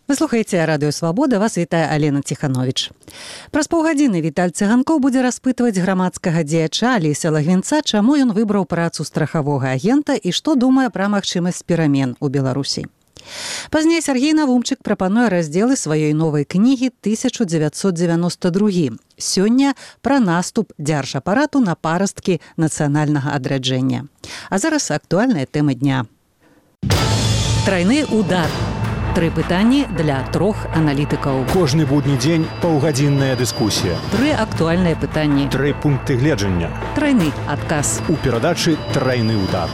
Вы слухаеце радыё Свабода, вас вітае Алена Ціхановіч. Праз паўгадзіны Віталь Цыганкоў будзе распытваць грамадскага дзеяча Алеся Лагвінца, чаму ён выбраў працу страхавога агента і што думае пра магчымасць перамен у Беларусі. Пазней Сергей Навумчык прапануе раздзелы сваёй новай кнігі 1992. Сёння пра наступ дзяржапарату на парасткі нацыянальнага адраджэння. А зараз актуальныя тэмы дня. Трайны удар. 3 пытанні для 3 аналітыкаў. Кожны будні дзень паўгадзінная дыскусія. 3 актуальныя пытанні. 3 пункты гледжання. Трайны адказ. У перадачы «Трайны удар».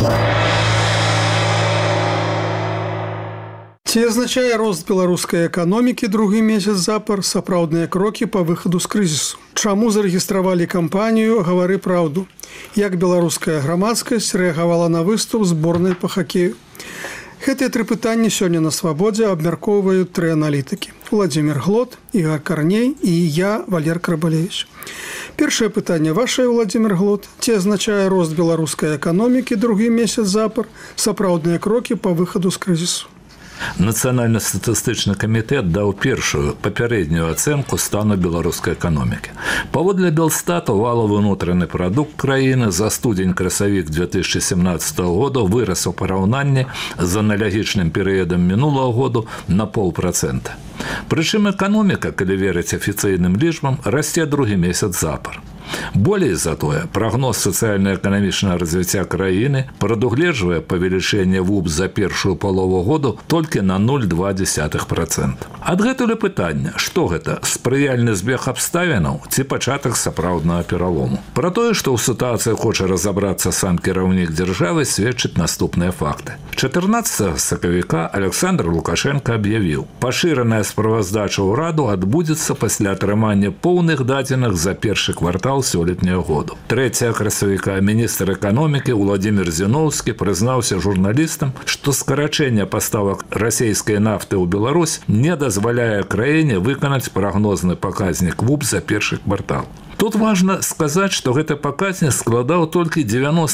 Ці азначае рост беларускай эканомікі другі месяц запар сапраўдныя крокі па выхаду з крызісу? Чаму зарэгістравалі кампанію «Гавары праўду»? Як беларуская грамадскасць рэагавала на выступ зборнай па хакею? Гэтыя 3 пытанні сёння на Свабодзе абмяркоўваюць 3 аналітыкі. Владзімір Глот, Ігор Карней і я, Валер Крабалевіч. Першае пытанне вашае, Владзімір Глот. Ці азначае рост беларускай эканомікі другі месяц запар сапраўдныя крокі па выхаду з крызісу? Нацыянальны статыстычны камітэт даў першую папярэднюю ацэнку стану беларускай эканомікі. Паводле Белстату валовы унутраны прадукт краіны за студзень-красавік 2017 года вырас у параўнанні з аналагічным перыядам мінулага году на 0,5%. Прычым эканоміка, калі верыць афіцыйным лічбам, расце другі месяц запар. Болей за тое, прагноз сацыяльна-эканамічнага развіцця краіны прадугледжвае павелічэнне ВУП за першую палову году толькі на 0,2%. Адгэтуль пытання, што гэта, спрыяльны збег абставінаў ці пачатак сапраўднага пералому? Пра тое, што ў сітуацыі хоча разабрацца сам кіраўнік дзяржавы, сведчыць наступныя факты. 14 сакавіка Александр Лукашенко аб'явіў: пашыраная справаздача ўраду адбудзецца пасля атрымання поўных дадзеных за першы квартал сёлетняга году. 3 красавіка міністр эканомікі Владзімір Зіноўскі прызнаўся журналістам, што скарачэнне паставак расійскай нафты ў Беларусь не дазваляе краіне выканаць прагнозны паказнік ВУП за першы квартал. Тут важна сказаць, што гэты паказнік складаў толькі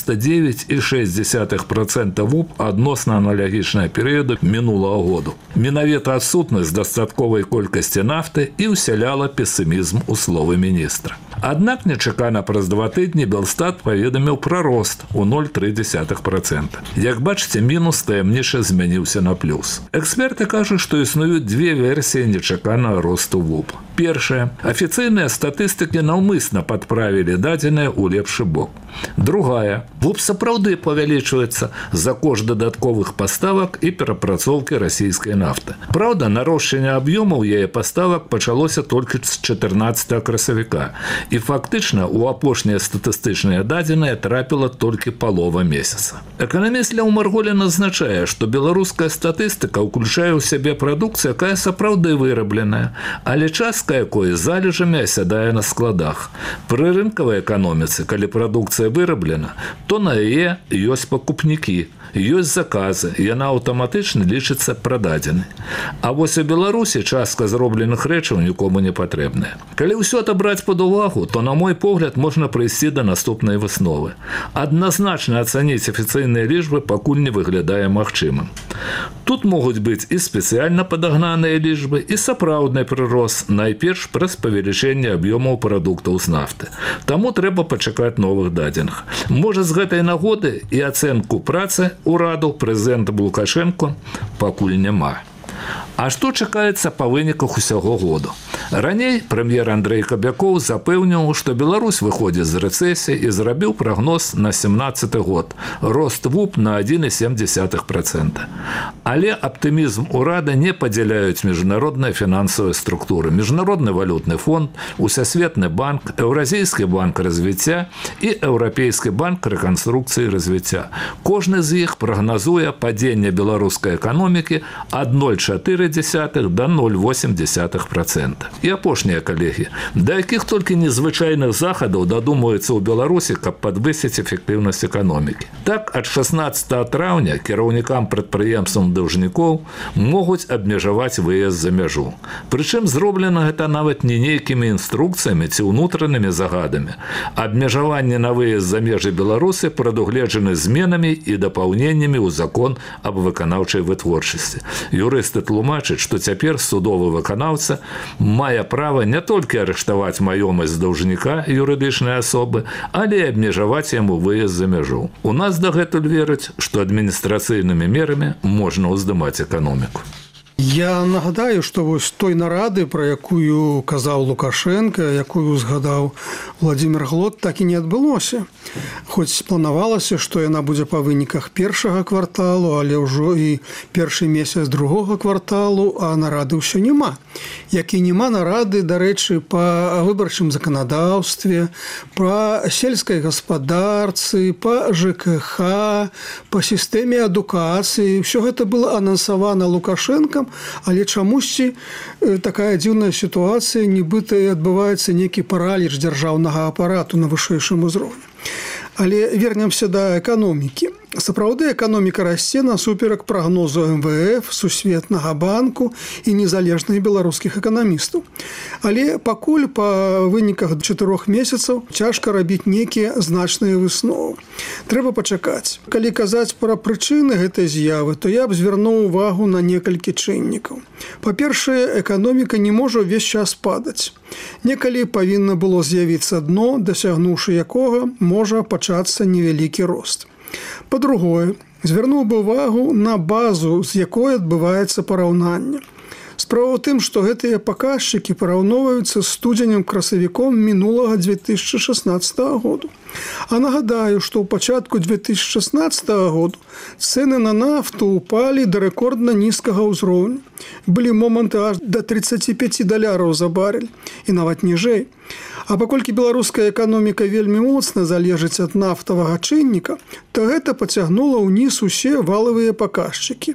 99,6% ВУП адносна аналагічнага перыяду мінулага году. Менавіта адсутнасць дастатковай колькасці нафты і ўсяляла песімізм у словы міністра. Аднак нечакана праз 2 тыдні Белстат паведаміў пра рост у 0,3%. Як бачыце, мінус таямніча змяніўся на плюс. Эксперты кажуць, што існуюць 2 версіі нечаканага росту ВУП. Першая. Афіцыйныя статыстыкі наўмысна падправілі дадзеныя ў лепшы бок. Другая. ВУП сапраўды павялічваецца за кошт дадатковых паставак і перапрацоўкі расійскай нафты. Праўда, нарошчэнне аб'ёмаў яе паставак пачалося толькі з 14 красавіка. І фактычна у апошнія статыстычныя дадзеныя трапіла толькі палова месяца. Эканаміст Ляў Марголін азначае, што беларуская статыстыка ўключае ў сябе прадукцыю, якая сапраўды вырабленая, але частка якой залежамі асядае на складах. Пры рынкавай эканоміцы, калі прадукцыя выраблена, то на яе ёсць пакупнікі, ёсць заказы, яна аўтаматычна лічыцца прададзенай. А вось у Беларусі частка зробленых рэчаў нікому не патрэбная. Калі ўсё абраць пад увагу, то, на мой погляд, можна прыйсці да наступнай высновы. Адназначна ацаніць афіцыйныя лічбы пакуль не выглядае магчымым. Тут могуць быць і спецыяльна падагнаныя лічбы, і сапраўдны прырост, найперш праз павелічэнне аб'ёмаў прадуктаў з нафты. Таму трэба пачакаць новых дадзеных. Можа, з гэтай нагоды і ацэнку працы ураду прэзідэнта Лукашенко пакуль няма. А што чакаецца па выніках усяго году? Раней прэм'ер Андрэй Кабякоў запэўніў, што Беларусь выходзіць з рэцэсіі і зрабіў прагноз на 17 год. Рост ВУП на 1,7%. Але аптымізм урада не падзяляюць міжнародныя фінансавыя структуры. Міжнародны валютны фонд, Усесветны банк, Еўразійскі банк развіцця і Еўрапейскі банк рэканструкцыі і развіцця. Кожны з іх прагназуе падзенне беларускай эканомікі ад 0,4 до 0,8%. І апошнія калегі, да якіх толькі незвычайных захадаў дадумаюцца ў Беларусі, каб падвысіць эфектыўнасць эканомікі. Так, ад 16 траўня кіраўнікам прадпрыемствам даўжнікоў могуць абмежаваць выезд за мяжу. Прычым зроблена гэта нават не нейкімі інструкцыямі ці ўнутранымі загадамі. Абмежаванне на выезд за межы Беларусі прадугледжаны зменамі і дапаўненнямі ў закон аб выканаўчай вытворчасці. Юрысты тлумачаць, тлумачыць, што цяпер судовы выканаўца мае права не толькі арыштаваць маёмасць даўжніка юрыдычнай асобы, але і абмежаваць яму выезд за мяжу. У нас дагэтуль вераць, што адміністрацыйнымі мерамі можна ўздымаць эканоміку. Я нагадаю, што вось той нарады, пра якую казаў Лукашенко, якую згадаў Владимир Глот, так і не адбылося. Хоць планавалася, што яна будзе па выніках першага кварталу, але ўжо і першы месяц другога кварталу, а нарады ўсё няма. Як і няма нарады, дарэчы, па выбарчым заканадаўстве, па сельскай гаспадарцы, па ЖКХ, па сістэме адукацыі. Усё гэта было анансавана Лукашенкам, але чамусьці такая дзіўная сітуацыя, нібыта і адбываецца нейкі параліч дзяржаўнага апарату на вышэйшым узроўні. Але вернемся да эканомікі. Сапраўды эканоміка расце насуперак прагнозу МВФ, Сусветнага банку і незалежных беларускіх эканамістаў. Але пакуль па выніках 4 месяцаў цяжка рабіць нейкія значныя высновы. Трэба пачакаць. Калі казаць пра прычыны гэтай з'явы, то я б звярнуў увагу на некалькі чыннікаў. Па-першае, эканоміка не можа ўвесь час падаць. Некалі павінна было з'явіцца дно, дасягнуўшы якога можа пачацца невялікі рост. Па-другое, звярнуў бы увагу на базу, з якой адбываецца параўнанне. Справа ў тым, што гэтыя паказчыкі параўноўваюцца з студзенем-красавіком мінулага 2016 году. А нагадаю, што ў пачатку 2016 году цэны на нафту ўпалі да рэкордна нізкага ўзроўню. Былі моманты аж да $35 за барель і нават ніжэй. А паколькі беларуская эканоміка вельмі моцна залежыць ад нафтавага чынніка, то гэта пацягнула ўніз усе валавыя паказчыкі.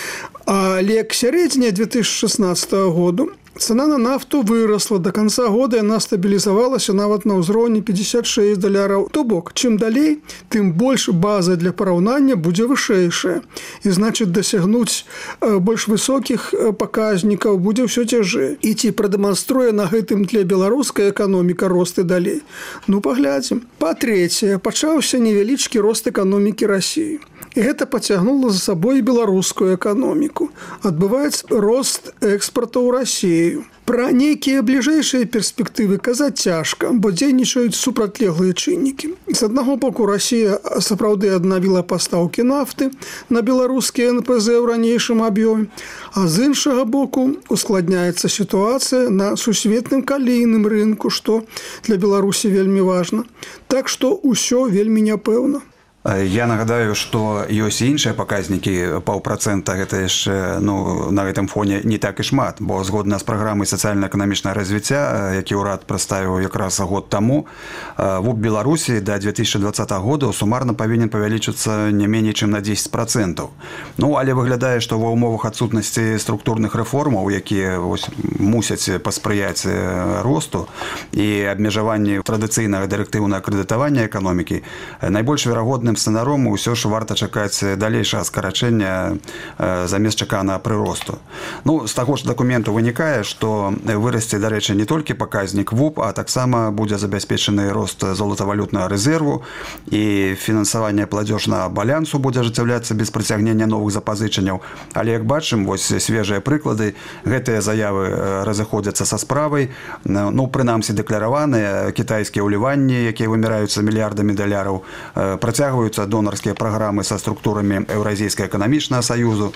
Але к сярэдзіне 2016 году цена на нафту выросла. До конца года яна стабілізавалася нават на ўзроўні $56. То бок, чым далей, тым больш база для параўнання будзе вышэйшая. І значыць, дасягнуць больш высокіх паказнікаў будзе ўсё цяжэй. І ці прадэманструе на гэтым тле беларуская эканоміка рост і далей? Ну, паглядзім. Па-трэцяе, пачаўся невялічкі рост эканомікі Расіі. І гэта пацягнула за сабой беларускую эканоміку. Адбываецца рост экспарту ў Расію. Пра нейкія бліжэйшыя перспектывы казаць цяжка, бо дзейнічаюць супрацьлеглыя чыннікі. З аднаго боку, Расія сапраўды аднавіла пастаўкі нафты на беларускія НПЗ ў ранейшым аб'ёме, а з іншага боку ускладняецца сітуацыя на сусветным калійным рынку, што для Беларусі вельмі важна. Так што ўсё вельмі няпэўна. Я нагадаю, што ёсць іншыя паказнікі, 0,5%, гэта яшчэ на гэтым фоне не так і шмат, бо згодна з праграмай сацыяльна-эканамічнага развіцця, які ўрад прадставіў якраз год таму, ВУП Беларусі да 2020 года сумарна павінен павялічыцца не меней чым на 10%. Але выглядае, што ва ўмовах адсутнасці структурных рэформаў, якія мусяць паспрыяць росту і абмежаванні традыцыйнага дырэктыўнага крэдытавання эканомікі, найбольш верагодным сцэнаром ўсё ж варта чакаць далейшага скарачэння замест чаканага прыросту. З таго ж дакументу вынікае, што вырасце, дарэчы, не толькі паказнік ВУП, а таксама будзе забяспечаны рост золатавалютнага рэзерву і фінансаванне плацежнага балансу будзе ажыццяўляцца без прыцягнення новых запазычанняў. Але, як бачым, вось свежыя прыклады, гэтыя заявы разыходзяцца са справай, прынамсі дэклараваныя кітайскія ўліванні, якія выміраюцца мільярдамі даляраў, працягваюць донарскія праграмы са структурамі Еўразійскага эканамічнага саюзу.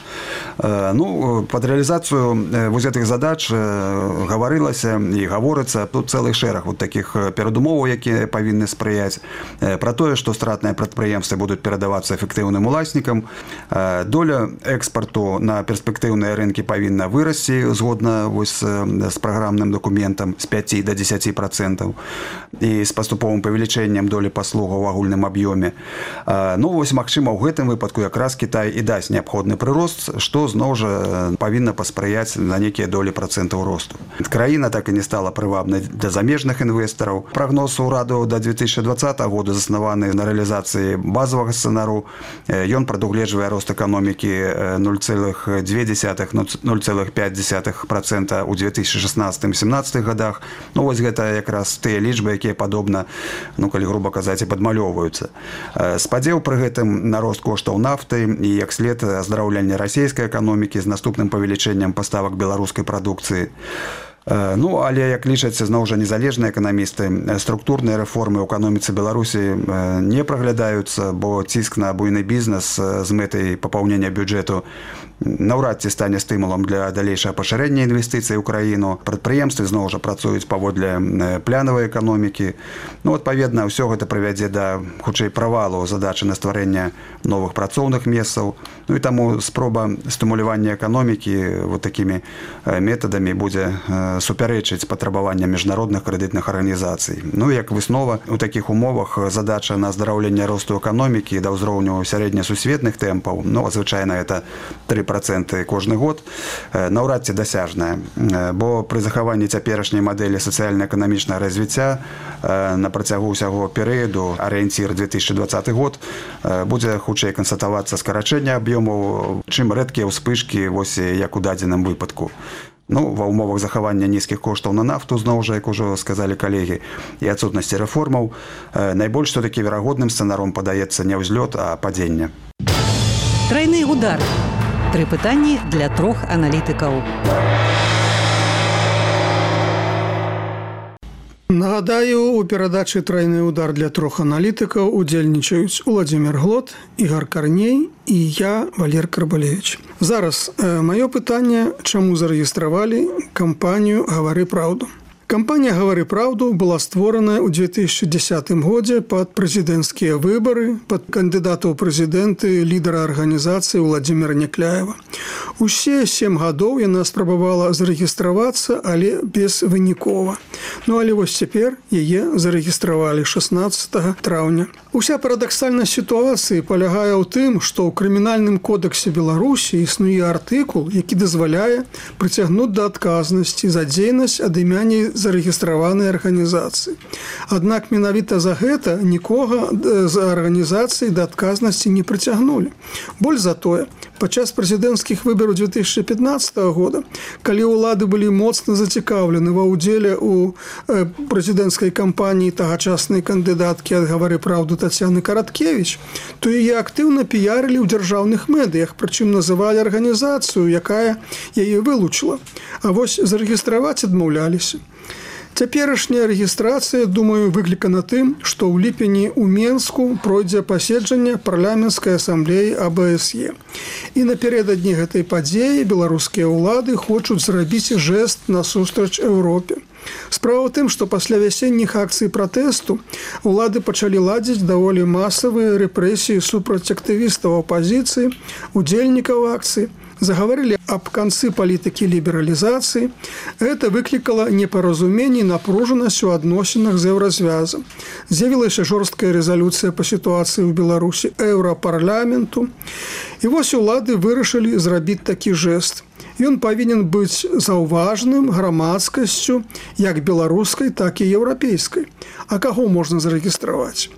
Пад рэалізацыю вось гэтых задач гаварылася і гаворыцца тут цэлы шэраг такіх перадумоваў, якія павінны спрыяць. Пра тое, што стратныя прадпрыемствы будуць перадавацца эфектыўным уласнікам. Доля экспарту на перспектыўныя рынкі павінна вырасці згодна з праграмным дакументам з 5 до 10% і з паступовым павелічэннем долі паслугаў у агульным аб'ёме. Магчыма, ў гэтым выпадку якраз Кітай і дасць неабходны прырост, што зноў жа павінна паспрыяць на нейкія долі працэнтаў росту. Краіна так і не стала прывабнай для замежных інвестараў. Прагноз ураду да 2020 года заснаваны на рэалізацыі базавага сцэнару. Ён прадугледжвае рост эканомікі 0,2-0,5% ў 2016-17 годах. Вось гэта якраз тыя лічбы, якія падобна, калі груба казаць, і падмалёўваюцца. Спадзеў пры гэтым на рост коштаў нафты і як след аздараўляння расійскай эканомікі з наступным павелічэннем паставак беларускай прадукцыі. Ну, але, як лічаць зноў жа незалежныя эканамісты, структурныя рэформы ў эканоміцы Беларусі не праглядаюцца, бо ціск на буйны бізнес з мэтай папаўнення бюджэту наўрад ці стане стымулам для далейшага пашырэння інвестыцый у краіну. Прадпрыемствы зноў жа працуюць паводле планавай эканомікі. Ну, адпаведна, ўсё гэта прывядзе да хутчэй правалу задачы на стварэнне новых працоўных месцаў. Ну і таму спроба стымулявання эканомікі вот такімі метадамі будзе супярэчыць патрабаванням міжнародных крэдытных арганізацый. Ну, як выснова, у такіх умовах задача на аздараўленне росту эканомікі да ўзроўню сярэднесусветных тэмпаў, ну, звычайна гэта 3% кожны год, наўрад ці дасяжная, бо пры захаванні цяперашняй мадэлі сацыяльна-эканамічнага развіцця на працягу ўсяго перыяду, арыенцір 2020 год, будзе хутчэй канстатавацца скарачэнне аб'ёмаў, чым рэдкія ўспышкі, вось як у дадзеным выпадку. Ну, ва ўмовах захавання нізкіх коштаў на нафту, зноў жа, як ужо сказалі калегі, і адсутнасці рэформаў, найбольш все-таки верагодным сцэнаром падаецца не ўзлёт, а падзенне. Трайны удар. 3 пытанні для 3 аналітыкаў. Нагадаю, у перадачы «Трайны удар» для 3 аналітыкаў удзельнічаюць Уладзімір Глот, Ігор Карней і я, Валер Карбалевич. Зараз маё пытанне, чаму зарэгістравалі кампанію «Гавары праўду». Кампанія «Гавары праўду» была створаная ў 2010 годзе пад прэзідэнцкія выбары, пад кандыдата ў прэзідэнты лідара арганізацыі Владзіміра Някляева. Усе 7 гадоў яна спрабавала зарэгістравацца, але безвынікова. Ну, але вось цяпер яе зарэгістравалі 16 траўня. Уся парадаксальнасць сітуацыі палягае ў тым, што ў крымінальным кодексе Беларусі існуе артыкул, які дазваляе прыцягнуць да адказнасці за дзейнасць ад імя зарэгістраванай арганізацыі. Аднак менавіта за гэта нікога з арганізацыі да адказнасці не прыцягнулі. Больш за тое, падчас прэзідэнцкіх выбараў 2015 года, калі ўлады былі моцна зацікаўлены ва ўдзеле ў прэзідэнцкай кампаніі тагачаснай кандыдаткі ад «Гавары праўду» Тацяны Караткевіч, то яе актыўна піярылі ў дзяржаўных медыях, прычым называлі арганізацыю, якая яе вылучыла. А вось зарэгістраваць адмаўляліся. Цяперашняя рэгістрацыя, думаю, выклікана тым, што ў ліпені ў Менску пройдзе паседжанне парламенцкай асамблеі АБСЕ. І напярэдадні гэтай падзеі беларускія ўлады хочуць зрабіць жэст насустрач Еўропе. Справа ў тым, што пасля вясенніх акцый пратэсту ўлады пачалі ладзіць даволі масавыя рэпрэсіі супраць актывістаў апазіцыі, удзельнікаў акцый, загаварылі аб канцы палітыкі лібералізацыі. Гэта выклікала непаразуменне і напружанасць у адносінах з еўразвязам. З'явілася жорсткая рэзалюцыя па сітуацыі ў Беларусі Еўрапарламенту. І вось улады вырашылі зрабіць такі жэст. Ён павінен быць заўважным грамадскасцю як беларускай, так і еўрапейскай. А каго можна зарэгістраваць?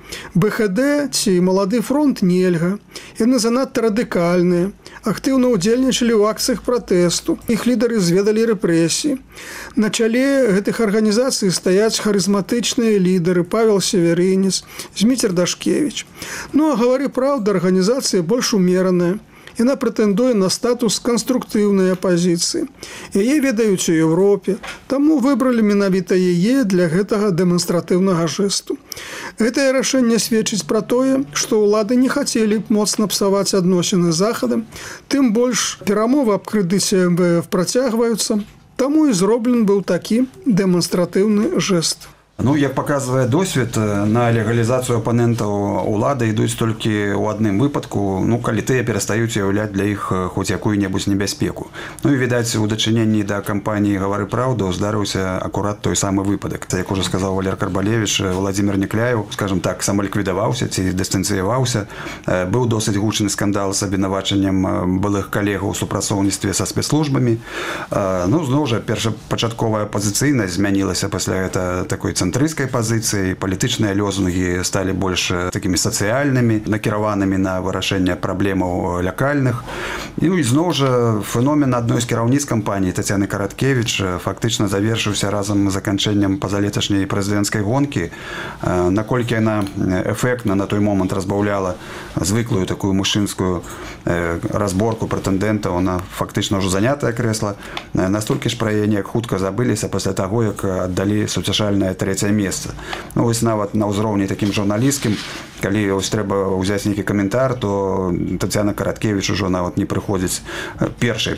БХД ці Малады фронт нельга. Яны занадта радыкальныя, актыўна ўдзельнічалі ў акцыях пратэсту. Іх лідары зведалі рэпрэсіі. На чале гэтых арганізацый стаяць харызматычныя лідары Павел Северынец, Зміцер Дашкевіч. Ну, а «Гавары праўду» арганізацыя больш умераная. Яна прэтэндуе на статус канструктыўнай апазіцыі. Яе ведаюць у Еўропе, таму выбралі менавіта яе для гэтага дэманстратыўнага жэсту. Гэтае рашэнне сведчыць пра тое, што ўлады не хацелі моцна псаваць адносіны з Захадам, тым больш перамовы аб крэдыце МВФ працягваюцца, таму і зроблены быў такі дэманстратыўны жэст. Ну, як паказвае досвед, на легалізацыю апанентаў улады ідуць толькі ў адным выпадку, ну, калі тыя перастаюць уяўляць для іх хоць якую-небудзь небяспеку. Ну і, відаць, у дачыненні да кампаніі «Гавары праўду» здарыўся акурат той самы выпадак. Як ужо сказаў Валер Карбалевич, Владзімір Някляеў, скажем так, самаліквідаваўся ці дыстанцыяваўся. Быў досыць гучны скандал з абвінавачаннем былых калегаў у супрацоўніцтве са спецслужбамі. Ну, зноў жа, першапачатковая апазіцыйнасць змянілася пасля гэта такой цэнтрысцкай пазіцыі, палітычныя лозунгі сталі больш такімі сацыяльнымі, накіраванымі на вырашэнне праблемаў лакальных. Ну і зноў жа феномен адной з кіраўніц кампаніі Тацяны Караткевіч фактычна завершыўся разам з заканчэннем пазалеташняй прэзідэнцкай гонкі. Наколькі яна эфектна на той момант разбаўляла звыклую такую мужчынскую разборку прэтэндэнтаў на фактычна ўжо занятае крэсла, настолькі ж пра яе неяк хутка забыліся пасля таго, як аддалі суцяшальнае 3-е месца. Ну вось нават на ўзроўні такім журналісцкім, калі ось трэба ўзяць нейкі каментар, то Тацяна Караткевіч ужо нават не прыходзіць першай